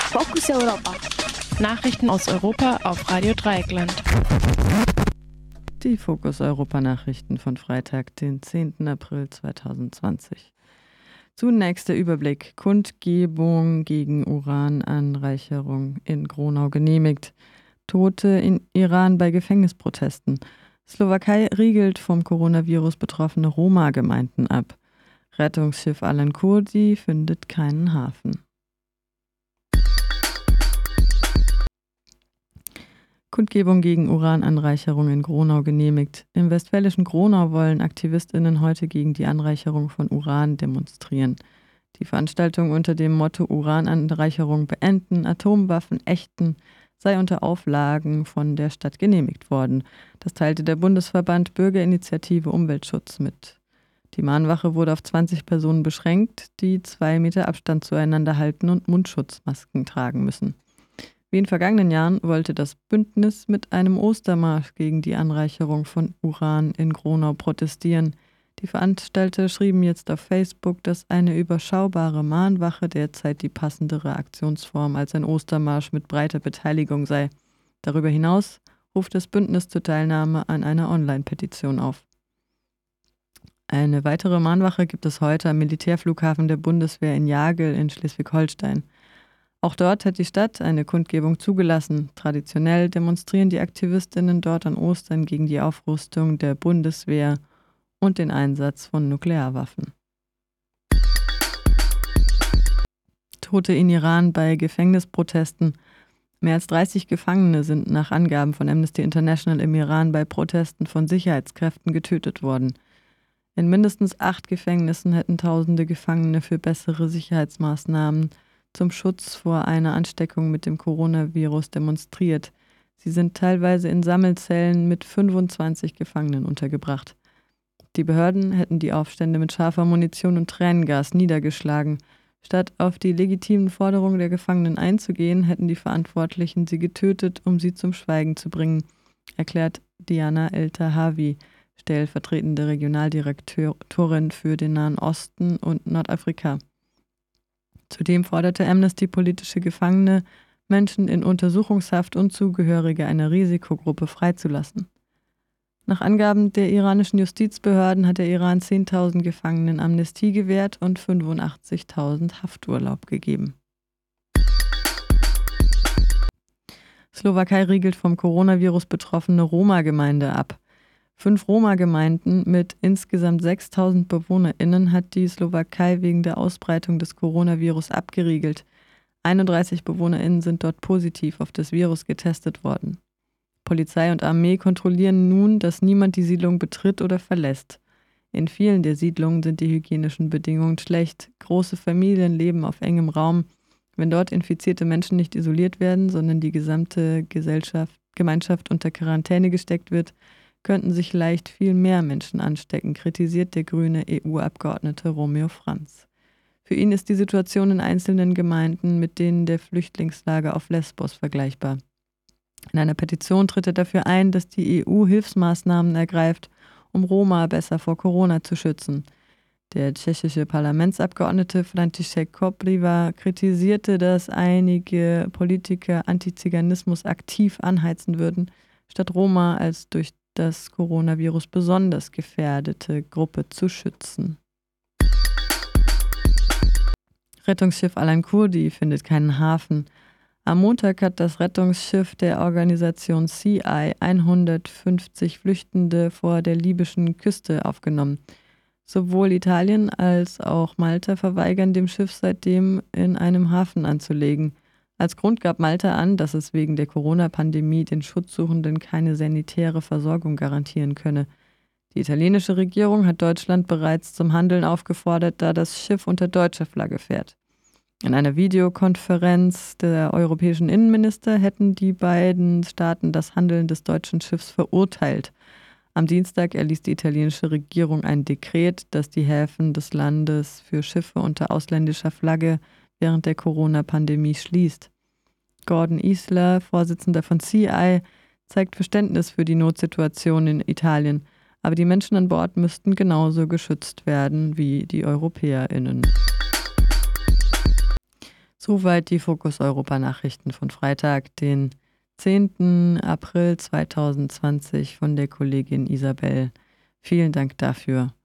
Fokus Europa. Nachrichten aus Europa auf Radio Dreieckland. Die Fokus Europa Nachrichten von Freitag, den 10. April 2020. Zunächst der Überblick. Kundgebung gegen Urananreicherung in Gronau genehmigt. Tote in Iran bei Gefängnisprotesten. Slowakei riegelt vom Coronavirus betroffene Roma-Gemeinden ab. Rettungsschiff Alan Kurdi findet keinen Hafen. Kundgebung gegen Urananreicherung in Gronau genehmigt. Im westfälischen Gronau wollen AktivistInnen heute gegen die Anreicherung von Uran demonstrieren. Die Veranstaltung unter dem Motto Urananreicherung beenden, Atomwaffen ächten, sei unter Auflagen von der Stadt genehmigt worden. Das teilte der Bundesverband Bürgerinitiative Umweltschutz mit. Die Mahnwache wurde auf 20 Personen beschränkt, die 2 Meter Abstand zueinander halten und Mundschutzmasken tragen müssen. Wie in vergangenen Jahren wollte das Bündnis mit einem Ostermarsch gegen die Anreicherung von Uran in Gronau protestieren. Die Veranstalter schrieben jetzt auf Facebook, dass eine überschaubare Mahnwache derzeit die passendere Aktionsform als ein Ostermarsch mit breiter Beteiligung sei. Darüber hinaus ruft das Bündnis zur Teilnahme an einer Online-Petition auf. Eine weitere Mahnwache gibt es heute am Militärflughafen der Bundeswehr in Jagel in Schleswig-Holstein. Auch dort hat die Stadt eine Kundgebung zugelassen. Traditionell demonstrieren die AktivistInnen dort an Ostern gegen die Aufrüstung der Bundeswehr und den Einsatz von Nuklearwaffen. Tote in Iran bei Gefängnisprotesten. Mehr als 30 Gefangene sind nach Angaben von Amnesty International im Iran bei Protesten von Sicherheitskräften getötet worden. In mindestens 8 Gefängnissen hätten Tausende Gefangene für bessere Sicherheitsmaßnahmen zum Schutz vor einer Ansteckung mit dem Coronavirus demonstriert. Sie sind teilweise in Sammelzellen mit 25 Gefangenen untergebracht. Die Behörden hätten die Aufstände mit scharfer Munition und Tränengas niedergeschlagen. Statt auf die legitimen Forderungen der Gefangenen einzugehen, hätten die Verantwortlichen sie getötet, um sie zum Schweigen zu bringen, erklärt Diana El-Tahawi, stellvertretende Regionaldirektorin für den Nahen Osten und Nordafrika. Zudem forderte Amnesty politische Gefangene, Menschen in Untersuchungshaft und Zugehörige einer Risikogruppe freizulassen. Nach Angaben der iranischen Justizbehörden hat der Iran 10.000 Gefangenen Amnestie gewährt und 85.000 Hafturlaub gegeben. Slowakei riegelt vom Coronavirus betroffene Roma-Gemeinde ab. 5 Roma-Gemeinden mit insgesamt 6.000 BewohnerInnen hat die Slowakei wegen der Ausbreitung des Coronavirus abgeriegelt. 31 BewohnerInnen sind dort positiv auf das Virus getestet worden. Polizei und Armee kontrollieren nun, dass niemand die Siedlung betritt oder verlässt. In vielen der Siedlungen sind die hygienischen Bedingungen schlecht. Große Familien leben auf engem Raum. Wenn dort infizierte Menschen nicht isoliert werden, sondern die gesamte Gemeinschaft unter Quarantäne gesteckt wird, könnten sich leicht viel mehr Menschen anstecken, kritisiert der grüne EU-Abgeordnete Romeo Franz. Für ihn ist die Situation in einzelnen Gemeinden mit denen der Flüchtlingslager auf Lesbos vergleichbar. In einer Petition tritt er dafür ein, dass die EU Hilfsmaßnahmen ergreift, um Roma besser vor Corona zu schützen. Der tschechische Parlamentsabgeordnete František Kopriva kritisierte, dass einige Politiker Antiziganismus aktiv anheizen würden, statt Roma als durch das Coronavirus besonders gefährdete Gruppe zu schützen. Rettungsschiff Alan Kurdi findet keinen Hafen. Am Montag hat das Rettungsschiff der Organisation CI 150 Flüchtende vor der libyschen Küste aufgenommen. Sowohl Italien als auch Malta verweigern dem Schiff seitdem, in einem Hafen anzulegen. Als Grund gab Malta an, dass es wegen der Corona-Pandemie den Schutzsuchenden keine sanitäre Versorgung garantieren könne. Die italienische Regierung hat Deutschland bereits zum Handeln aufgefordert, da das Schiff unter deutscher Flagge fährt. In einer Videokonferenz der europäischen Innenminister hätten die beiden Staaten das Handeln des deutschen Schiffs verurteilt. Am Dienstag erließ die italienische Regierung ein Dekret, das die Häfen des Landes für Schiffe unter ausländischer Flagge während der Corona-Pandemie schließt. Gordon Isler, Vorsitzender von CI, zeigt Verständnis für die Notsituation in Italien, aber die Menschen an Bord müssten genauso geschützt werden wie die EuropäerInnen. Soweit die Fokus Europa Nachrichten von Freitag, den 10. April 2020 von der Kollegin Isabel. Vielen Dank dafür.